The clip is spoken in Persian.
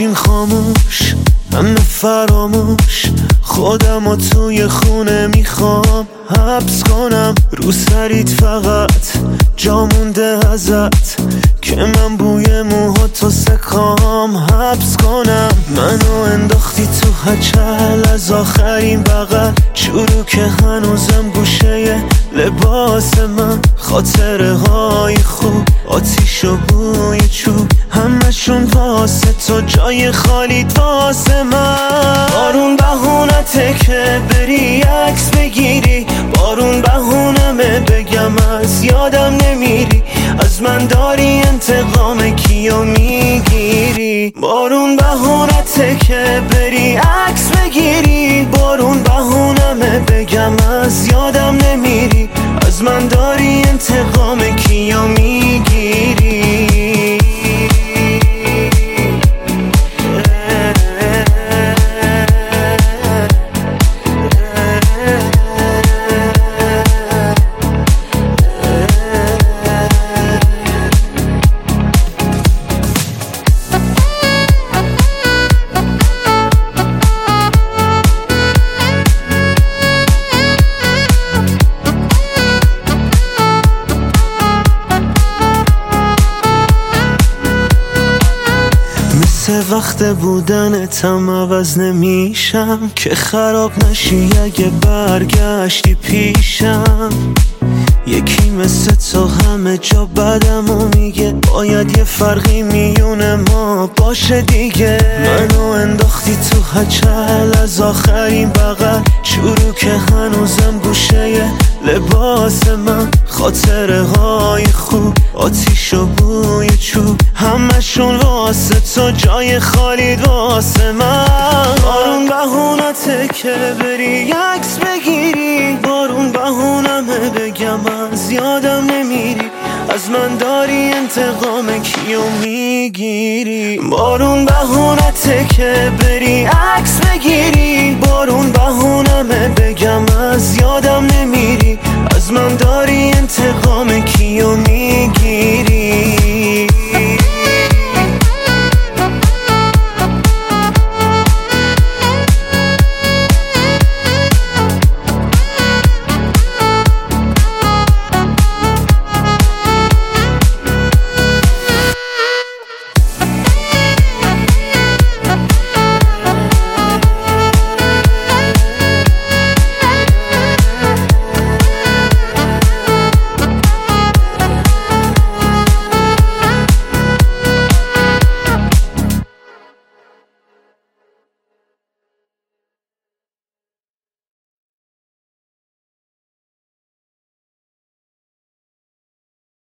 ماشین خاموش، همه فراموش، خودم و توی خونه میخوام حبس کنم. رو سریت فقط جا مونده ازت که من بوی موهاتو سکام حبس کنم. منو انداختی تو هچل از آخرین بغل، چورو که هنوزم گوشه لباس من. خاطره های خوب، آتیش و بوی چوب، همشون واسه تو، جای خالیت واسه من. بارون بهونته که بری عکس بگیری، بارون بهونمه بگم از یادم نمیری، از من داری انتقام کیو میگیری. بارون بهونته که بری عکس بگیری، بارون بهونمه بگم از یادم نمیری، از من داری انتقام کیو میگیری. وقت بودنتم عوض نمیشم که خراب نشی اگه برگشتی پیشم. یکی مثل تو همه جا بدمو میگه، باید یه فرقی میونه ما باشه دیگه. منو انداختی تو هچل از آخرین بغل، چورو که هنوزم گوشه لباس من. خاطره های خوب، آتیش و بوی چوب، همشون واسه تو، جای خالیت واسه من. بارون بهونته که بری عکس بگیری، بارون بهونمه بگم از یادم نمیری، از من داری انتقام کیو میگیری. بارون بهونته که بری عکس بگیری، بارون بهونمه بگم از یادم نمیری، از من داری انتقام کیو میگیری.